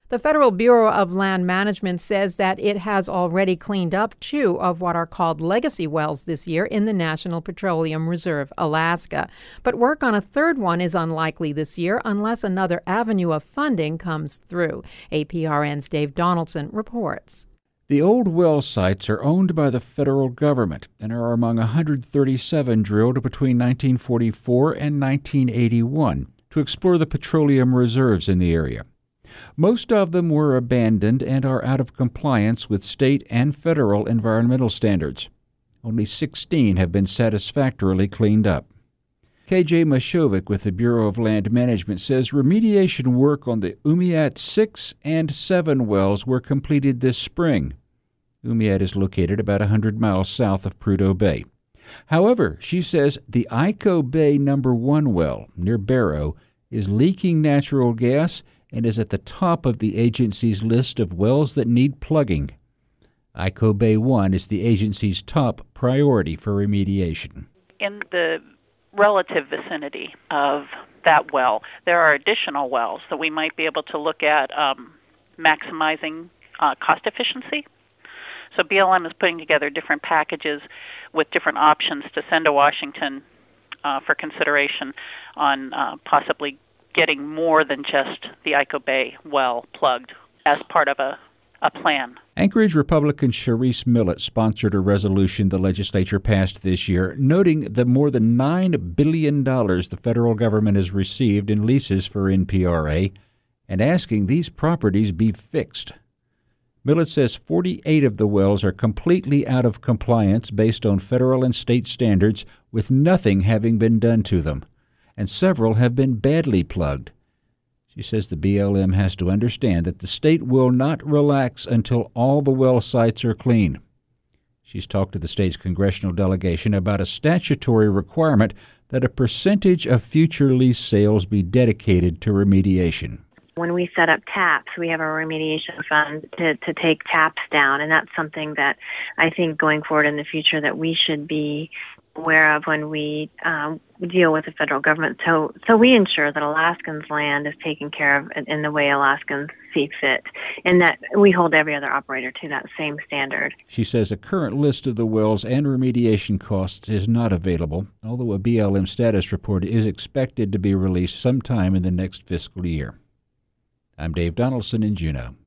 The Federal Bureau of Land Management says that it has already cleaned up 2 of what are called legacy wells this year in the National Petroleum Reserve, Alaska. But work on a 3rd one is unlikely this year unless another avenue of funding comes through. APRN's Dave Donaldson reports. The old well sites are owned by the federal government and are among 137 drilled between 1944 and 1981 to explore the petroleum reserves in the area. Most of them were abandoned and are out of compliance with state and federal environmental standards. Only 16 have been satisfactorily cleaned up. KJ Mashovic with the Bureau of Land Management says remediation work on the Umiat 6 and 7 wells were completed this spring. Umiat is located about 100 miles south of Prudhoe Bay. However, she says the Ico Bay No. 1 well near Barrow is leaking natural gas and is at the top of the agency's list of wells that need plugging. Ico Bay 1 is the agency's top priority for remediation. In the relative vicinity of that well, there are additional wells that we might be able to look at maximizing cost efficiency. So BLM is putting together different packages with different options to send to Washington for consideration on possibly getting more than just the Ico Bay well plugged as part of a plan. Anchorage Republican Sharice Millett sponsored a resolution the legislature passed this year, noting that more than $9 billion the federal government has received in leases for NPRA and asking these properties be fixed. Millett says 48 of the wells are completely out of compliance based on federal and state standards, with nothing having been done to them, and several have been badly plugged. She says the BLM has to understand that the state will not relax until all the well sites are clean. She's talked to the state's congressional delegation about a statutory requirement that a percentage of future lease sales be dedicated to remediation. When we set up TAPs, we have a remediation fund to take TAPs down, and that's something that I think going forward in the future that we should be aware of when we deal with the federal government. So we ensure that Alaskans' land is taken care of in the way Alaskans see fit, and that we hold every other operator to that same standard. She says a current list of the wells and remediation costs is not available, although a BLM status report is expected to be released sometime in the next fiscal year. I'm Dave Donaldson in Juneau.